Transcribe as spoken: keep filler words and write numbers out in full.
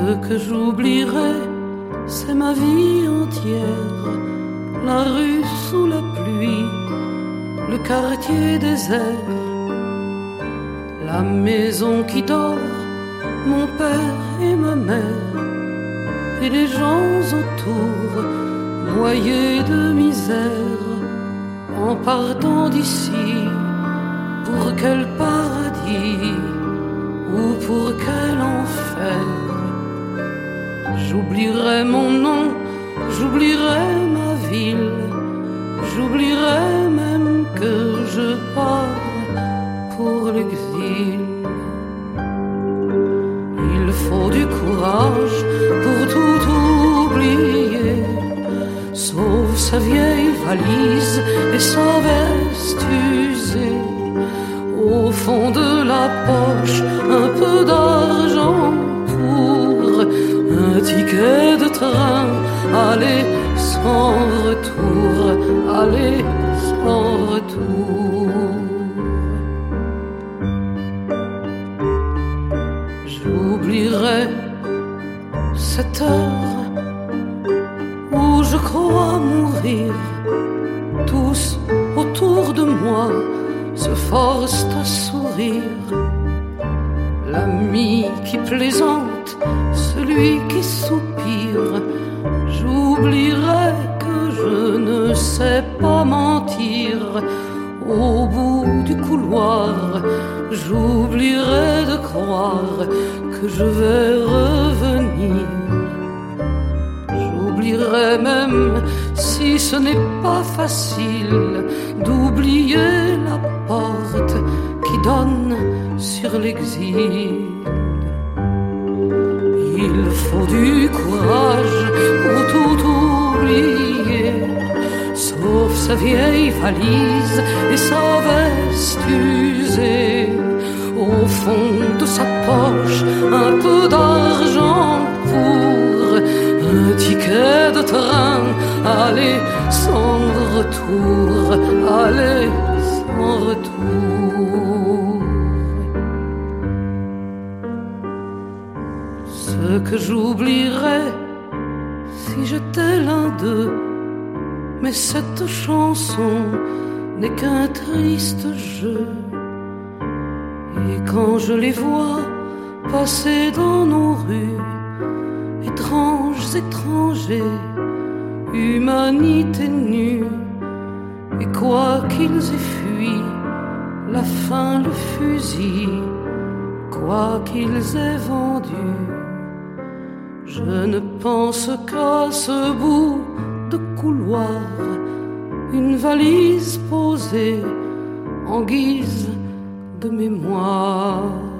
que j'oublierai, c'est ma vie entière. La rue sous la pluie, le quartier désert, la maison qui dort, mon père et ma mère, et les gens autour, noyés de misère. En partant d'ici, pour quel paradis ou pour quel enfer? J'oublierai mon nom, j'oublierai ma ville, j'oublierai même que je pars pour l'exil. Il faut du courage pour tout oublier, sauf sa vieille valise et sa veste usée. Au fond de la poche, un peu d'argent pour un ticket de train, aller sans retour, aller sans retour. J'oublierai cette heure où je crois mourir. Tous autour de moi se forcent à sourire. L'ami qui plaisante, celui qui soupire. J'oublierai que je ne sais pas mentir. Au bout du couloir, j'oublierai de croire que je vais revenir. J'oublierai même, si ce n'est pas facile, d'oublier la porte qui donne sur l'exil. Il faut du courage pour tout oublier, sauf sa vieille valise et sa veste usée. Au fond de sa poche, un peu d'argent pour un ticket de train, aller sans retour, aller sans retour. Ce que j'oublierais si j'étais l'un d'eux, mais cette chanson n'est qu'un triste jeu. Et quand je les vois passer dans nos rues, étranges étrangers, humanité nue, et quoi qu'ils aient fui, la faim, le fusil, quoi qu'ils aient vendu, je ne pense qu'à ce bout de couloir, une valise posée en guise de mémoire.